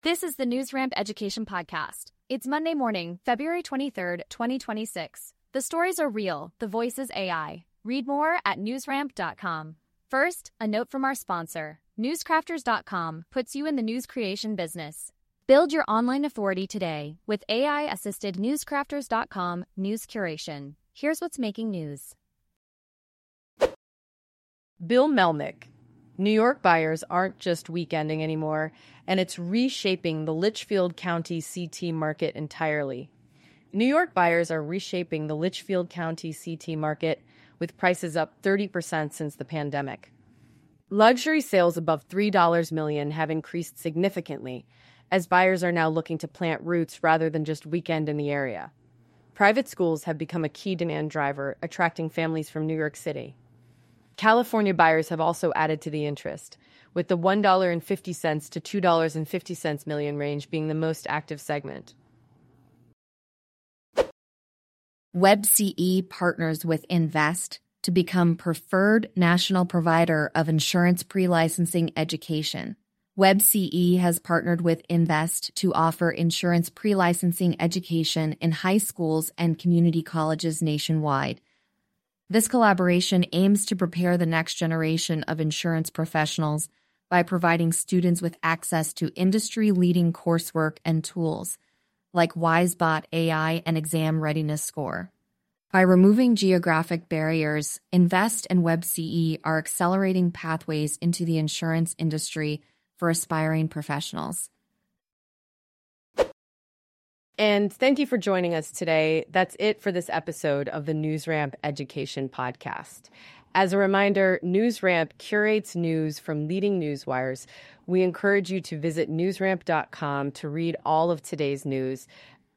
This is the NewsRamp Education Podcast. It's Monday morning, February 23rd, 2026. The stories are real, the voice is AI. Read more at newsramp.com. First, a note from our sponsor. Newscrafters.com puts you in the news creation business. Build your online authority today with AI-assisted Newscrafters.com news curation. Here's what's making news. Bill Melnick. New York buyers aren't just weekending anymore, and it's reshaping the Litchfield County CT market entirely. New York buyers are reshaping the Litchfield County CT market with prices up 30% since the pandemic. Luxury sales above $3 million have increased significantly, as buyers are now looking to plant roots rather than just weekend in the area. Private schools have become a key demand driver, attracting families from New York City. California buyers have also added to the interest, with the $1.50 to $2.50 million range being the most active segment. WebCE partners with Invest to become preferred national provider of insurance pre-licensing education. WebCE has partnered with Invest to offer insurance pre-licensing education in high schools and community colleges nationwide. This collaboration aims to prepare the next generation of insurance professionals by providing students with access to industry-leading coursework and tools, like WiseBot AI and Exam Readiness Score. By removing geographic barriers, Invest and WebCE are accelerating pathways into the insurance industry for aspiring professionals. And thank you for joining us today. That's it for this episode of the NewsRamp Education Podcast. As a reminder, NewsRamp curates news from leading newswires. We encourage you to visit newsramp.com to read all of today's news,